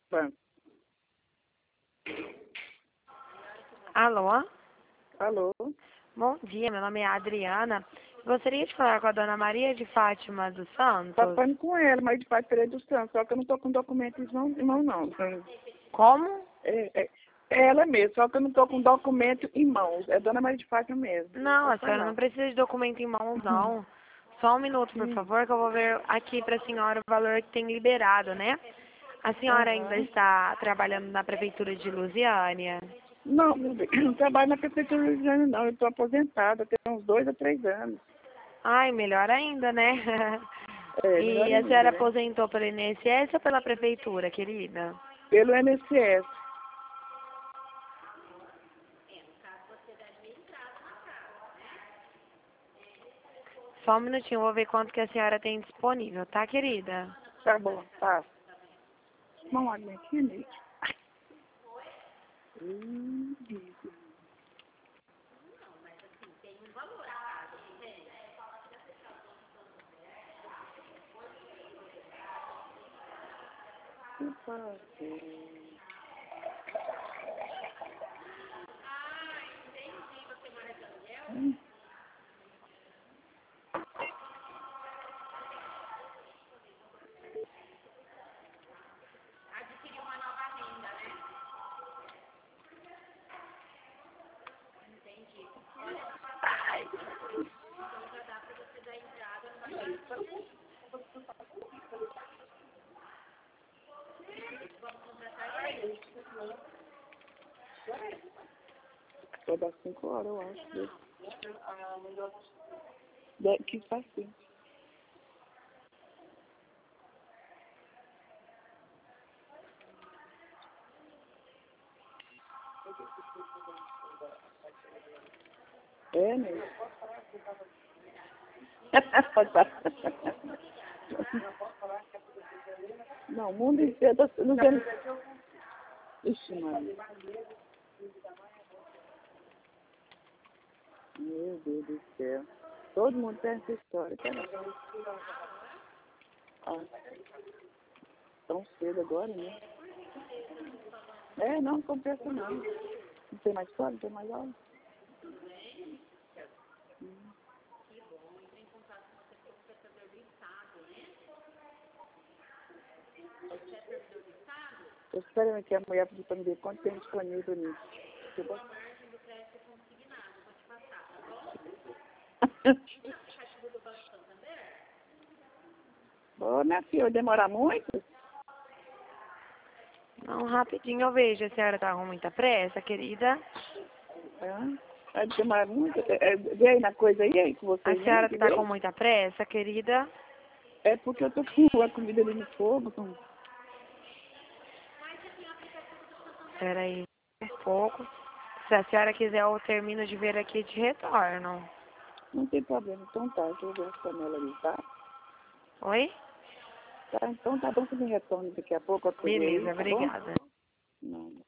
banco. Alô? Alô? Bom dia, meu nome é Adriana. Gostaria de falar com a dona Maria de Fátima dos Santos. Tá falando com ela, mas de Pai Pereira dos Santos, só que eu não tô com documento em mão, não. Como? É ela mesmo, só que eu não tô com documento em mãos. É Dona Maria de Fátima mesmo. Não, a Pode senhora falar. não precisa de documento em mãos, não. Só um minuto, por favor, que eu vou ver aqui para a senhora o valor que tem liberado, né? A senhora ainda Aham. está trabalhando na prefeitura de Lusiânia? Não, não trabalho na prefeitura do Rio de Janeiro, não. Eu tô aposentada, tem uns 2 a 3 anos. Ai, melhor ainda, né? É, melhor E a ainda, senhora né? aposentou pelo INSS ou pela prefeitura, querida? Pelo INSS. Só um minutinho, vou ver quanto que a senhora tem disponível, tá, querida? Tá bom, tá. Uma água aqui, Nete. Que fácil. Vai dar 5 horas, eu acho. Que faz sim. É, né? Não, o mundo inteiro está não vendo. Ixi, mano. Meu Deus do céu. Todo mundo tem essa história, cara. Ah, tão cedo agora, né? É, não compensa não. Não tem mais escola, não tem mais aula. Eu espero que a mulher pediu para me ver quanto tem disponível nisso. Tá bom? Ô, minha filha, vai demorar muito? Não, rapidinho eu vejo. A senhora tá com muita pressa, querida? Vai demorar muito? Vê aí na coisa aí com A vocês, né? senhora Que tá com vem? muita pressa, querida? É porque eu tô com a comida ali no fogo. Espera aí um pouco. Se a senhora quiser, eu termino de ver aqui e te retorno. Não tem problema. Então tá, deixa eu ver as panelas ali, tá? Oi? Tá, então tá bom que me retorne daqui a pouco, eu ver aí, Beleza, tá bom? obrigada. Não.